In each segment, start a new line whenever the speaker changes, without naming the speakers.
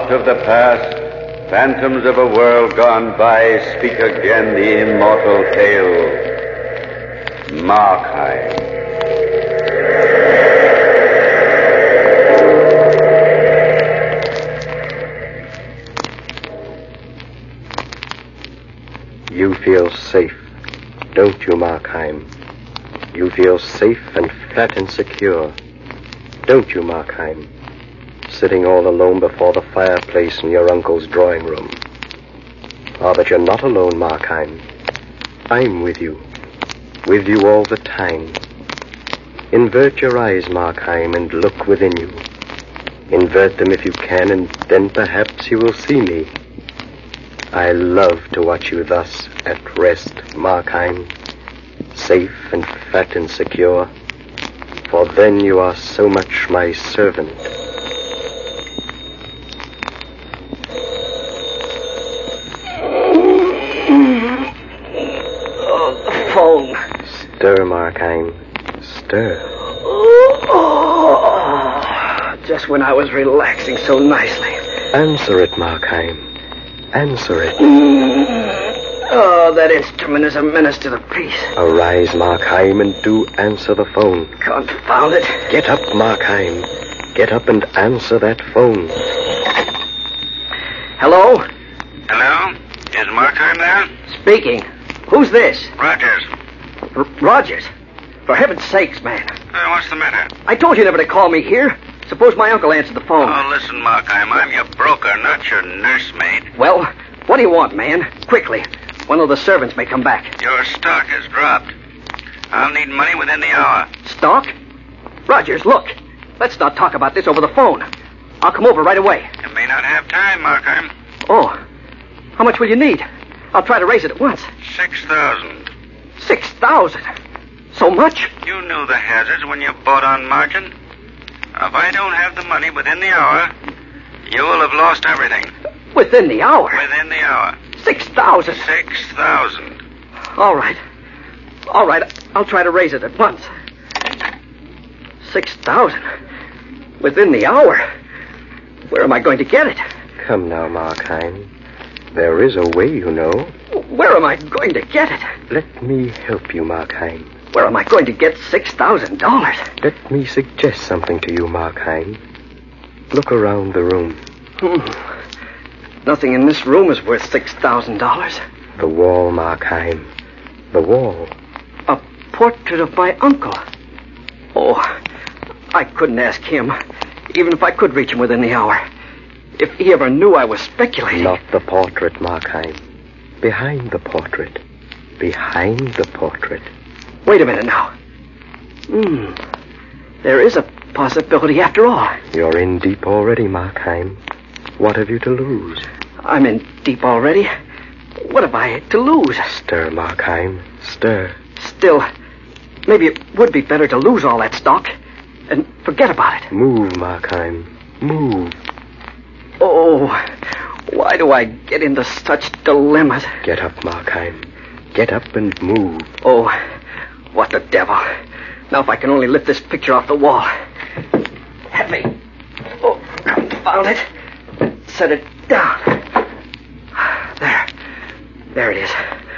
thought of the past, phantoms of a world gone by speak again the immortal tale. Markheim.
You feel safe, don't you, Markheim? You feel safe and fat and secure, don't you, Markheim? Sitting all alone before the fireplace in your uncle's drawing room. Ah, but you're not alone, Markheim. I'm with you all the time. Invert your eyes, Markheim, and look within you. Invert them if you can, and then perhaps you will see me. I love to watch you thus at rest, Markheim, safe and fat and secure, for then you are so much my servant.
Oh, the phone.
Stir, Markheim, stir.
Oh, just when I was relaxing so nicely.
Answer it, Markheim. Answer it.
Oh, that instrument is a menace to the peace.
Arise, Markheim, and do answer the phone.
Confound it.
Get up, Markheim. Get up and answer that phone.
Hello?
Hello? Is Markheim there?
Speaking. Who's this?
Rogers.
Rogers? For heaven's sakes, man.
What's the matter?
I told you never to call me here. Suppose my uncle answered the phone.
Oh, listen, Markheim, I'm your broker, not your nursemaid.
Well, what do you want, man? Quickly. One of the servants may come back.
Your stock has dropped. I'll need money within the hour.
Stock? Rogers, look. Let's not talk about this over the phone. I'll come over right away.
You may not have time, Markheim.
Oh. How much will you need? I'll try to raise it at once.
6,000.
6,000? So much?
You knew the hazards when you bought on margin. If I don't have the money within the hour, you will have lost everything.
Within the hour?
Within the hour.
6,000?
6,000.
All right. I'll try to raise it at once. 6,000? Within the hour? Where am I going to get it?
Come now, Markheim. There is a way, you know.
Where am I going to get it?
Let me help you, Markheim.
Where am I going to get $6,000?
Let me suggest something to you, Markheim. Look around the room.
Nothing in this room is worth $6,000.
The wall, Markheim. The wall.
A portrait of my uncle. Oh, I couldn't ask him, even if I could reach him within the hour. If he ever knew I was speculating.
Not the portrait, Markheim. Behind the portrait. Behind the portrait.
Wait a minute now. There is a possibility after all.
You're in deep already, Markheim. What have you to lose?
I'm in deep already. What have I to lose?
Stir, Markheim. Stir.
Still, maybe it would be better to lose all that stock and forget about it.
Move, Markheim. Move.
Oh, why do I get into such dilemmas?
Get up, Markheim. Get up and move.
Oh, what the devil. Now if I can only lift this picture off the wall. Heavy. Oh, confound it. Set it down. There it is.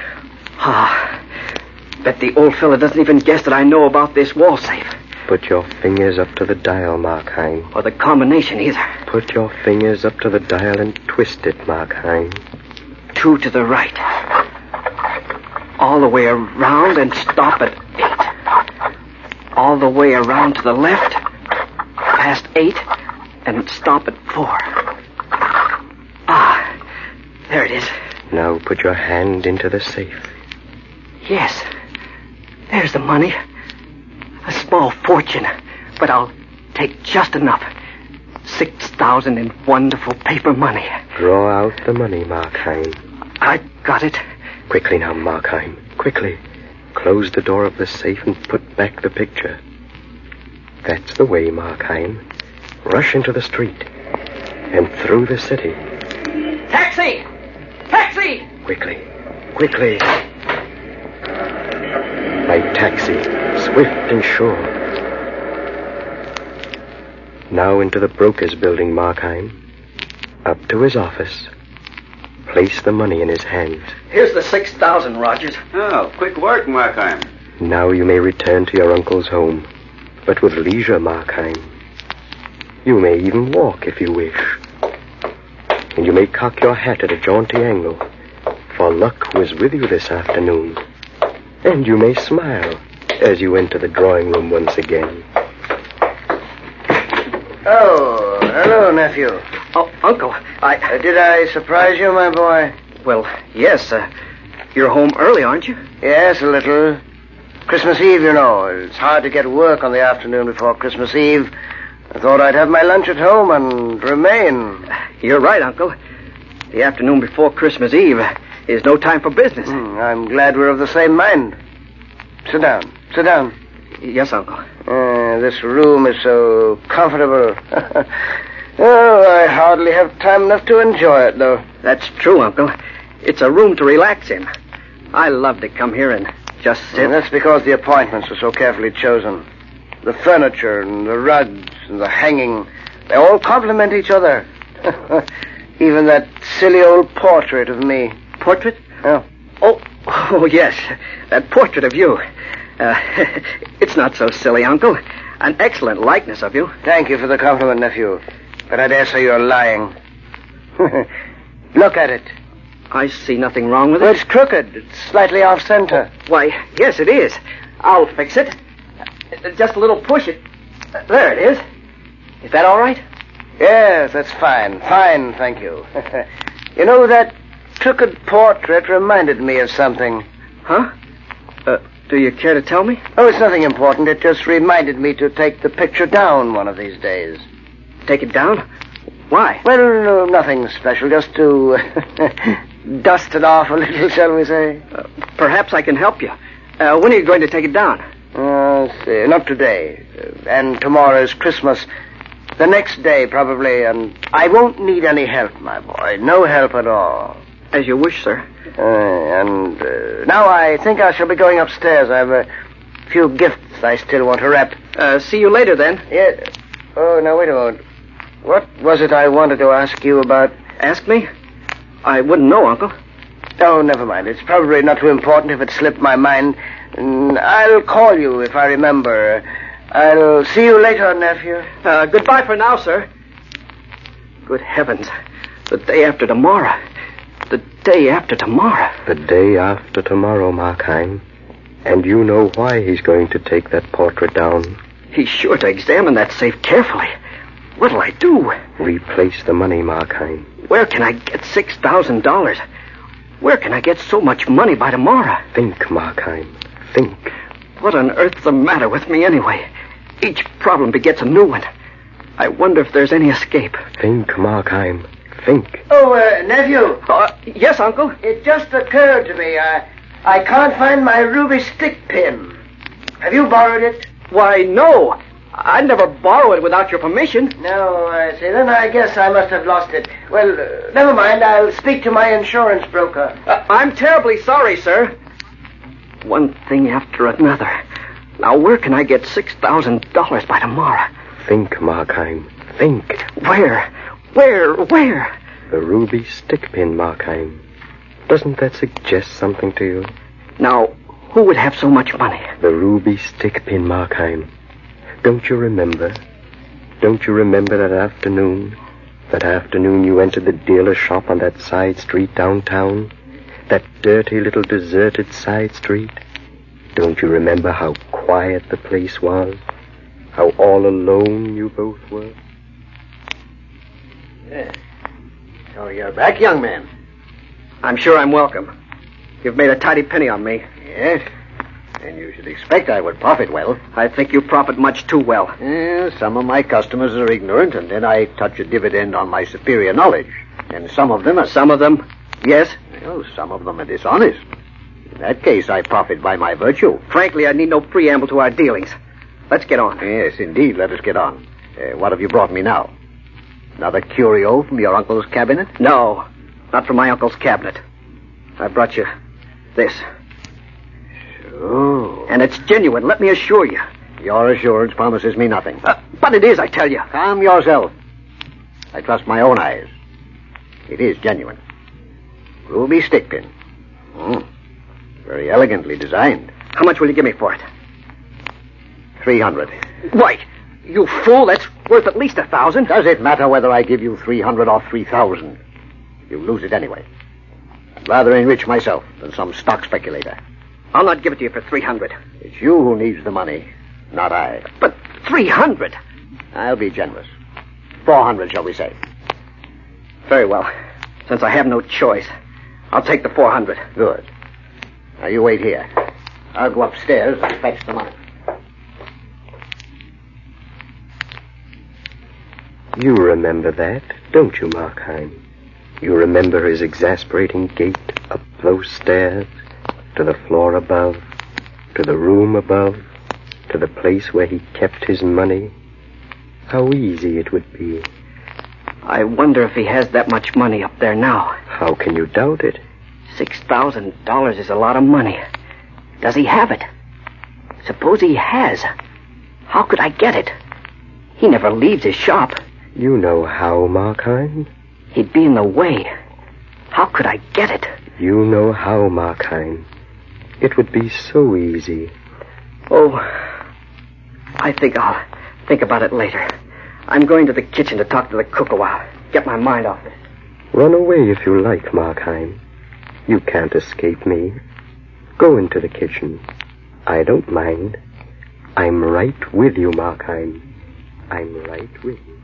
Bet the old fella doesn't even guess that I know about this wall safe.
Put your fingers up to the dial, Markheim.
Or the combination either.
Put your fingers up to the dial and twist it, Markheim.
2 to the right. All the way around and stop at 8. All the way around to the left, past 8, and stop at 4. There it is.
Now put your hand into the safe.
Yes. There's the money. A small fortune, but I'll take just enough. 6,000 in wonderful paper money.
Draw out the money, Markheim.
I got it.
Quickly now, Markheim. Quickly. Close the door of the safe and put back the picture. That's the way, Markheim. Rush into the street. And through the city.
Taxi! Taxi!
Quickly. Quickly. My taxi. Swift and sure. Now into the broker's building, Markheim. Up to his office. Place the money in his hands.
Here's the 6,000, Rogers.
Oh, quick work, Markheim.
Now you may return to your uncle's home, but with leisure, Markheim. You may even walk if you wish. And you may cock your hat at a jaunty angle, for luck was with you this afternoon. And you may smile as you enter the drawing room once again.
Oh, hello, nephew.
Oh, Uncle,
Did I surprise you, my boy?
Well, yes. You're home early, aren't you?
Yes, a little. Christmas Eve, you know. It's hard to get work on the afternoon before Christmas Eve. I thought I'd have my lunch at home and remain.
You're right, Uncle. The afternoon before Christmas Eve is no time for business.
I'm glad we're of the same mind. Sit down. Sit down.
Yes, Uncle.
This room is so comfortable. Oh, I hardly have time enough to enjoy it, though.
That's true, Uncle. It's a room to relax in. I love to come here and just sit.
And that's because the appointments are so carefully chosen. The furniture and the rugs and the hanging, they all complement each other. Even that silly old portrait of me.
Portrait?
Oh.
Oh, yes. That portrait of you. It's not so silly, Uncle. An excellent likeness of you.
Thank you for the compliment, nephew. But I dare say you're lying. Look at it.
I see nothing wrong with it.
Well, it's crooked. It's slightly off-center.
Why, yes, it is. I'll fix it. Just a little push it. There it is. Is that all right?
Yes, that's fine. Fine, thank you. You know, that crooked portrait reminded me of something.
Huh? Do you care to tell me?
Oh, it's nothing important. It just reminded me to take the picture down one of these days.
Take it down? Why?
Well, no, nothing special. Just to dust it off a little, shall we say?
Perhaps I can help you. When are you going to take it down?
Let's see. Not today. And tomorrow is Christmas. The next day, probably, and I won't need any help, my boy. No help at all.
As you wish, sir.
Now I think I shall be going upstairs. I have a few gifts I still want to wrap.
See you later, then.
Yeah. Oh, now, wait a moment. What was it I wanted to ask you about?
Ask me? I wouldn't know, Uncle.
Oh, never mind. It's probably not too important if it slipped my mind. I'll call you if I remember. I'll see you later, nephew.
Goodbye for now, sir. Good heavens. The day after tomorrow. The day after tomorrow.
The day after tomorrow, Markheim. And you know why he's going to take that portrait down.
He's sure to examine that safe carefully. What'll I do?
Replace the money, Markheim.
Where can I get $6,000? Where can I get so much money by tomorrow?
Think, Markheim. Think.
What on earth's the matter with me anyway? Each problem begets a new one. I wonder if there's any escape.
Think, Markheim. Think.
Oh, nephew.
Yes, Uncle?
It just occurred to me. I can't find my ruby stick pin. Have you borrowed it?
Why, no. I'd never borrow it without your permission.
No, I see. Then I guess I must have lost it. Well, never mind. I'll speak to my insurance broker.
I'm terribly sorry, sir. One thing after another. Now, where can I get $6,000 by tomorrow?
Think, Markheim. Think.
Where?
The ruby stick pin, Markheim. Doesn't that suggest something to you?
Now, who would have so much money?
The ruby stick pin, Markheim. Don't you remember? Don't you remember that afternoon? That afternoon you entered the dealer's shop on that side street downtown? That dirty little deserted side street? Don't you remember how quiet the place was? How all alone you both were?
Yeah. So you're back, young man.
I'm sure I'm welcome. You've made a tidy penny on me.
Yes. And you should expect I would profit well.
I think you profit much too well.
Some of my customers are ignorant, and then I touch a dividend on my superior knowledge. And some of them are...
Some of them? Yes?
Well, some of them are dishonest. In that case, I profit by my virtue.
Frankly, I need no preamble to our dealings. Let's get on.
Yes, indeed, let us get on. What have you brought me now? Another curio from your uncle's cabinet?
No, not from my uncle's cabinet. I brought you this.
Oh.
And it's genuine, let me assure you.
Your assurance promises me nothing.
But it is, I tell you.
Calm yourself. I trust my own eyes. It is genuine. Ruby stick pin. Very elegantly designed.
How much will you give me for it?
300.
Why, you fool, that's worth at least 1,000.
Does it matter whether I give you 300 or 3,000? You lose it anyway. I'd rather enrich myself than some stock speculator.
I'll not give it to you for 300.
It's you who needs the money, not I.
But 300?
I'll be generous. 400, shall we say?
Very well. Since I have no choice, I'll take the 400.
Good. Now you wait here. I'll go upstairs and fetch the money.
You remember that, don't you, Markheim? You remember his exasperating gait up those stairs, to the floor above, to the room above, to the place where he kept his money? How easy it would be.
I wonder if he has that much money up there now.
How can you doubt it?
$6,000 is a lot of money. Does he have it? Suppose he has. How could I get it? He never leaves his shop.
You know how, Markheim?
He'd be in the way. How could I get it?
You know how, Markheim. It would be so easy.
Oh, I think I'll think about it later. I'm going to the kitchen to talk to the cook a while. Get my mind off this.
Run away if you like, Markheim. You can't escape me. Go into the kitchen. I don't mind. I'm right with you, Markheim. I'm right with you.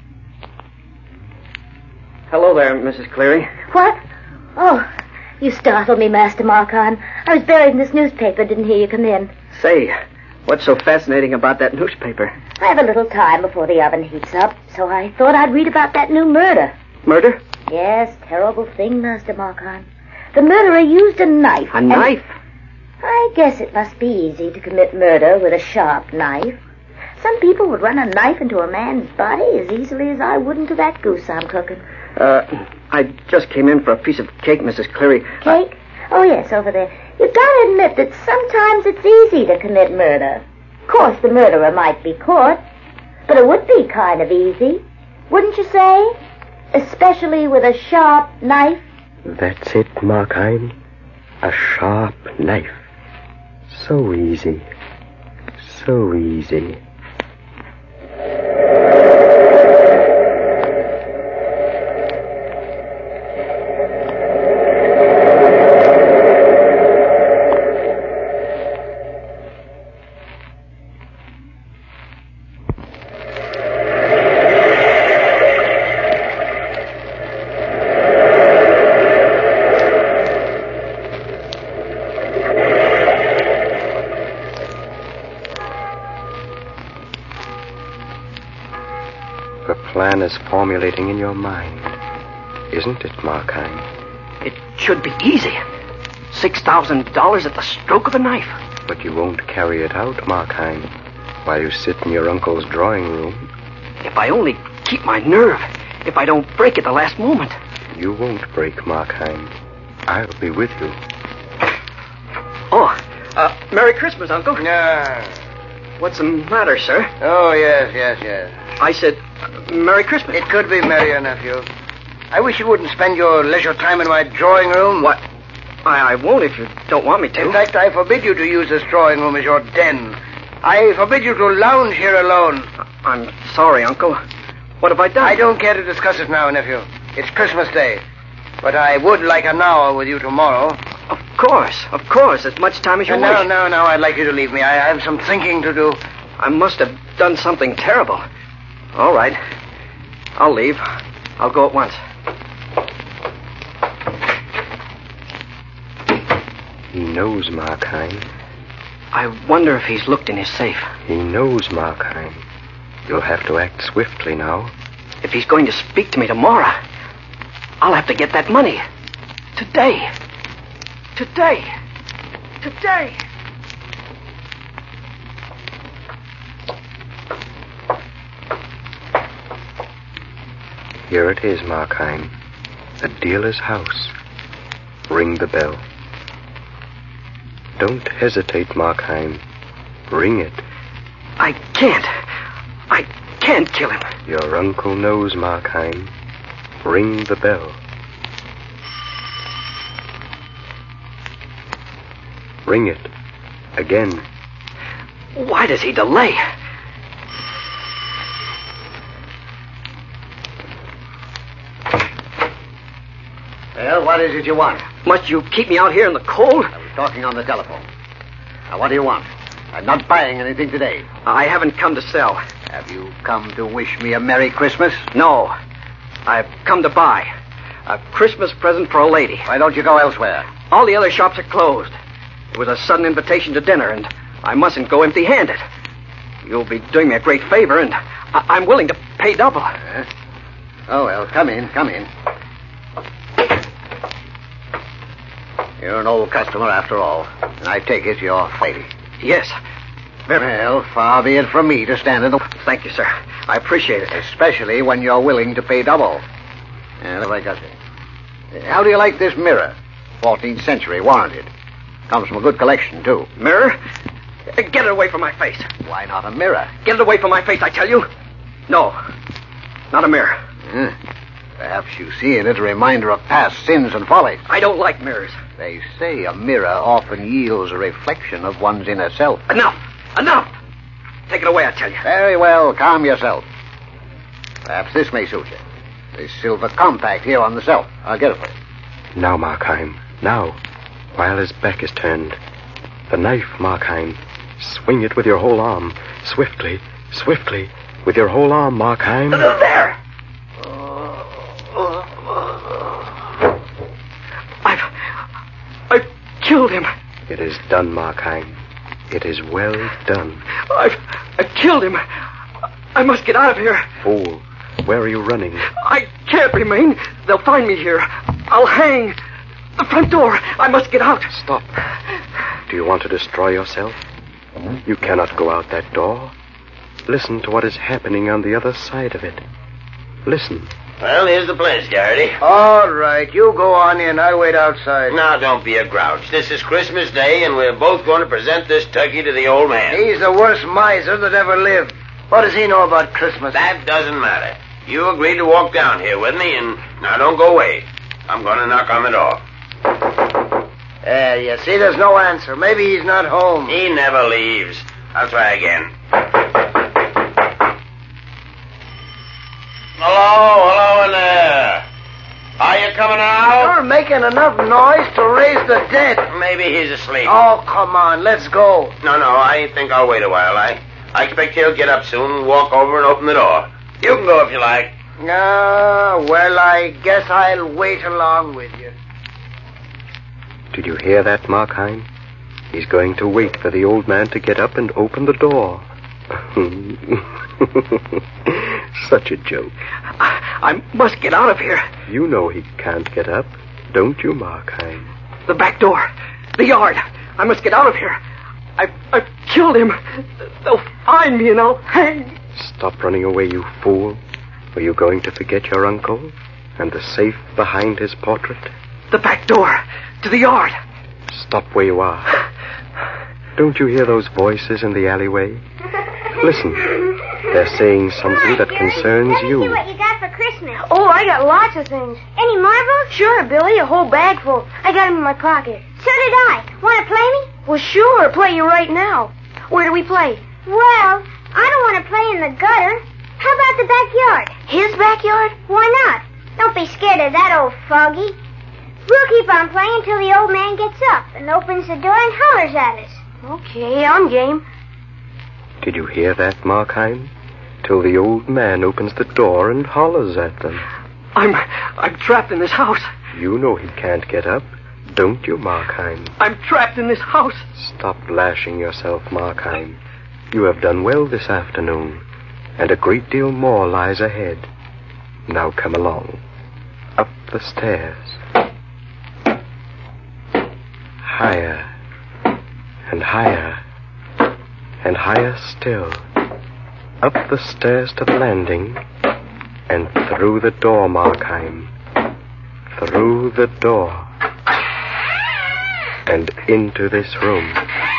Hello there, Mrs. Cleary.
What? Oh, you startled me, Master Markheim. I was buried in this newspaper, didn't hear you come in.
Say, what's so fascinating about that newspaper?
I have a little time before the oven heats up, so I thought I'd read about that new murder.
Murder?
Yes, terrible thing, Master Markheim. The murderer used a knife.
A knife?
I guess it must be easy to commit murder with a sharp knife. Some people would run a knife into a man's body as easily as I would into that goose I'm cooking.
I just came in for a piece of cake, Mrs. Cleary.
Cake? Oh, yes, over there. You've got to admit that sometimes it's easy to commit murder. Of course, the murderer might be caught, but it would be kind of easy, wouldn't you say? Especially with a sharp knife.
That's it, Markheim. A sharp knife. So easy. So easy. The plan is formulating in your mind, isn't it, Markheim?
It should be easy. $6,000 at the stroke of a knife.
But you won't carry it out, Markheim, while you sit in your uncle's drawing room.
If I only keep my nerve, if I don't break at the last moment.
You won't break, Markheim. I'll be with you.
Oh, Merry Christmas, Uncle.
Ah.
What's the matter, sir?
Oh, yes.
I said, Merry Christmas.
It could be merrier, nephew. I wish you wouldn't spend your leisure time in my drawing room.
What? I won't if you don't want me to.
In fact, I forbid you to use this drawing room as your den. I forbid you to lounge here alone.
I'm sorry, Uncle. What have I done?
I don't care to discuss it now, nephew. It's Christmas Day. But I would like an hour with you tomorrow.
Of course. As much time as you wish.
No, I'd like you to leave me. I have some thinking to do.
I must have done something terrible. All right. I'll leave. I'll go at once.
He knows, Markheim.
I wonder if he's looked in his safe.
He knows, Markheim. You'll have to act swiftly now.
If he's going to speak to me tomorrow, I'll have to get that money. Today.
Here it is, Markheim. The dealer's house. Ring the bell. Don't hesitate, Markheim. Ring it.
I can't kill him.
Your uncle knows, Markheim. Ring the bell. Ring it. Again.
Why does he delay?
Well, what is it you want?
Must you keep me out here in the cold?
I was talking on the telephone. Now, what do you want? I'm not buying anything today.
I haven't come to sell.
Have you come to wish me a Merry Christmas?
No. I've come to buy. A Christmas present for a lady.
Why don't you go elsewhere?
All the other shops are closed. It was a sudden invitation to dinner, and I mustn't go empty-handed. You'll be doing me a great favor, and I'm willing to pay double.
Oh, well, come in. You're an old customer after all, and I take it you're lady.
Yes.
Well, far be it from me to stand in the...
Thank you, sir. I appreciate it.
Especially when you're willing to pay double. And what have I got here? How do you like this mirror? 14th century, warranted. Comes from a good collection, too.
Mirror? Get it away from my face.
Why not a mirror?
Get it away from my face, I tell you. No, not a mirror.
Perhaps you see in it a reminder of past sins and follies.
I don't like mirrors.
They say a mirror often yields a reflection of one's inner self.
Enough! Take it away, I tell you.
Very well, calm yourself. Perhaps this may suit you. This silver compact here on the shelf. I'll get it for you.
Now, Markheim. Now. While his back is turned. The knife, Markheim. Swing it with your whole arm. Swiftly. With your whole arm, Markheim.
There! I've killed him.
It is done, Markheim. It is well done.
I've killed him. I must get out of here.
Fool. Where are you running?
I can't remain. They'll find me here. I'll hang. The front door. I must get out.
Stop. Do you want to destroy yourself? You cannot go out that door. Listen to what is happening on the other side of it. Listen.
Well, here's the place, Garrity.
All right, you go on in. I'll wait outside.
Now, don't be a grouch. This is Christmas Day, and we're both going to present this turkey to the old man.
He's the worst miser that ever lived. What does he know about Christmas?
That doesn't matter. You agreed to walk down here with me, and now don't go away. I'm going to knock on the door.
You see, there's no answer. Maybe he's not home.
He never leaves. I'll try again. Hello in there. Are you coming out?
You're making enough noise to raise the dead.
Maybe he's asleep.
Oh, come on, let's go.
No, I think I'll wait a while. I expect he'll get up soon and walk over and open the door. You can go if you like.
Well, I guess I'll wait along with you.
Did you hear that, Markheim? He's going to wait for the old man to get up and open the door. Such a joke.
I must get out of here.
You know he can't get up, don't you, Markheim?
The back door. The yard. I must get out of here. I've killed him. They'll find me and I'll hang.
Stop running away, you fool. Are you going to forget your uncle and the safe behind his portrait?
The back door. To the yard.
Stop where you are. Don't you hear those voices in the alleyway? Listen. They're saying something that concerns you.
Let me see what you got for Christmas.
Oh, I got lots of things.
Any marbles?
Sure, Billy, a whole bag full. I got them in my pocket.
So did I. Want to play me?
Well, sure, play you right now. Where do we play?
Well, I don't want to play in the gutter. How about the backyard?
His backyard?
Why not? Don't be scared of that old fogey. We'll keep on playing until the old man gets up and opens the door and hollers at us.
Okay, I'm game.
Did you hear that, Markheim? Till the old man opens the door and hollers at them.
I'm trapped in this house.
You know he can't get up, don't you, Markheim?
I'm trapped in this house.
Stop lashing yourself, Markheim. You have done well this afternoon, and a great deal more lies ahead. Now come along. Up the stairs. Higher, and higher, and higher still. Up the stairs to the landing, and through the door, Markheim. Through the door. And into this room.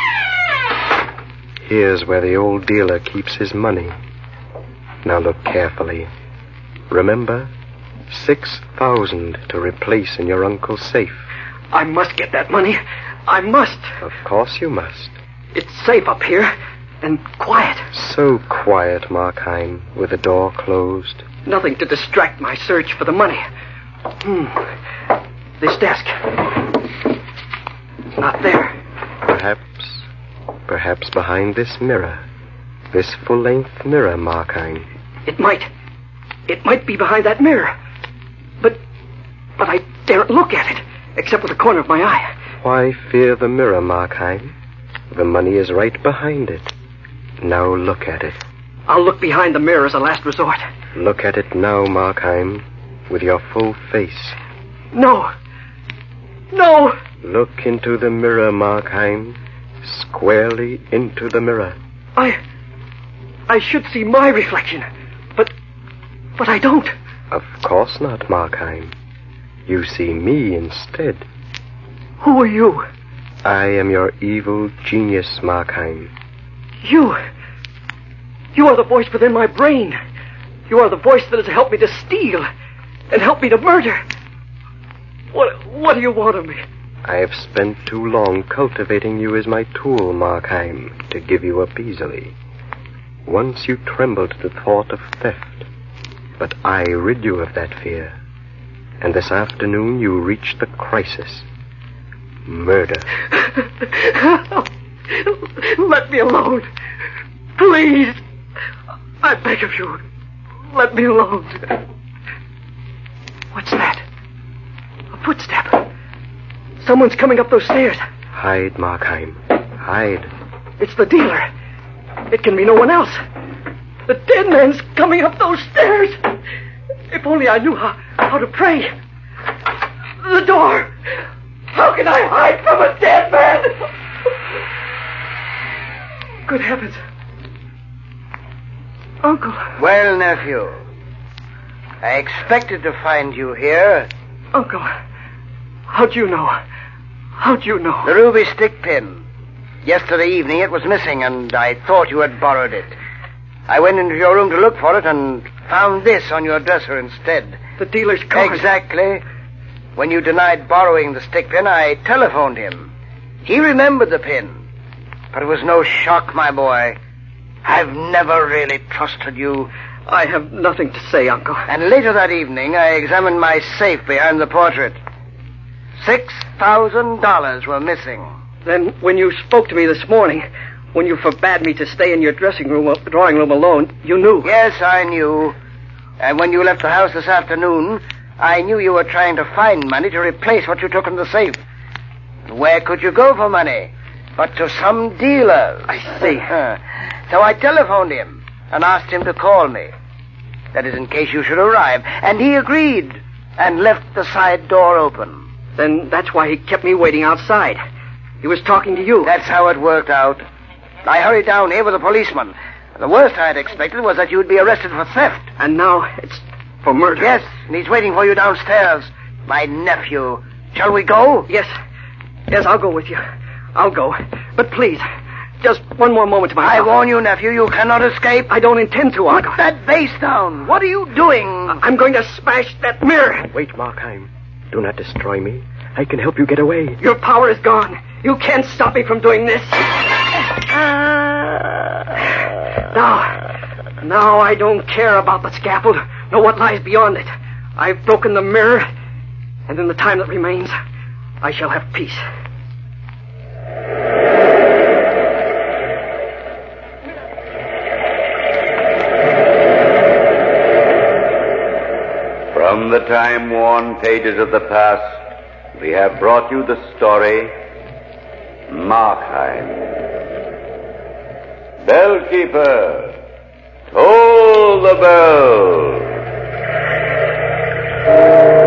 Here's where the old dealer keeps his money. Now look carefully. Remember, 6,000 to replace in your uncle's safe.
I must get that money. I must.
Of course you must.
It's safe up here. And quiet.
So quiet, Markheim, with the door closed.
Nothing to distract my search for the money. This desk. Not there.
Perhaps behind this mirror. This full-length mirror, Markheim.
It might be behind that mirror. But I daren't look at it, except with the corner of my eye.
Why fear the mirror, Markheim? The money is right behind it. Now look at it.
I'll look behind the mirror as a last resort.
Look at it now, Markheim, with your full face.
No.
Look into the mirror, Markheim. Squarely into the mirror.
I should see my reflection, but I don't.
Of course not, Markheim. You see me instead.
Who are you?
I am your evil genius, Markheim.
You are the voice within my brain. You are the voice that has helped me to steal and helped me to murder. What do you want of me?
I have spent too long cultivating you as my tool, Markheim, to give you up easily. Once you trembled at the thought of theft, but I rid you of that fear. And this afternoon you reached the crisis. Murder.
Let me alone. Please. I beg of you. Let me alone. What's that? A footstep. Someone's coming up those stairs.
Hide, Markheim. Hide.
It's the dealer. It can be no one else. The dead man's coming up those stairs. If only I knew how to pray. The door. How can I hide from a dead man? Good heavens. Uncle.
Well, nephew, I expected to find you here.
Uncle, how'd you know?
The ruby stick pin. Yesterday evening it was missing, and I thought you had borrowed it. I went into your room to look for it and found this on your dresser instead.
The dealer's card.
Exactly. When you denied borrowing the stick pin, I telephoned him. He remembered the pin. But it was no shock, my boy. I've never really trusted you.
I have nothing to say, Uncle.
And later that evening, I examined my safe behind the portrait. $6,000 were missing.
Then, when you spoke to me this morning, when you forbade me to stay in your drawing room alone, you knew.
Yes, I knew. And when you left the house this afternoon, I knew you were trying to find money to replace what you took from the safe. Where could you go for money? But to some dealers.
I see.
So I telephoned him and asked him to call me. That is, in case you should arrive. And he agreed and left the side door open.
Then that's why he kept me waiting outside. He was talking to you.
That's how it worked out. I hurried down here with a policeman. The worst I had expected was that you'd be arrested for theft.
And now it's for murder.
Yes, and he's waiting for you downstairs. My nephew. Shall we go?
Yes, I'll go with you. I'll go. But please, just one more moment to myself.
I warn you, nephew, you cannot escape.
I don't intend to, Uncle.
Put that vase down. What are you doing?
I'm going to smash that mirror.
Wait, Markheim. Do not destroy me. I can help you get away.
Your power is gone. You can't stop me from doing this. Now I don't care about the scaffold, nor what lies beyond it. I've broken the mirror, and in the time that remains, I shall have peace.
From the time-worn pages of the past, we have brought you the story, Markheim. Bellkeeper, toll the bell.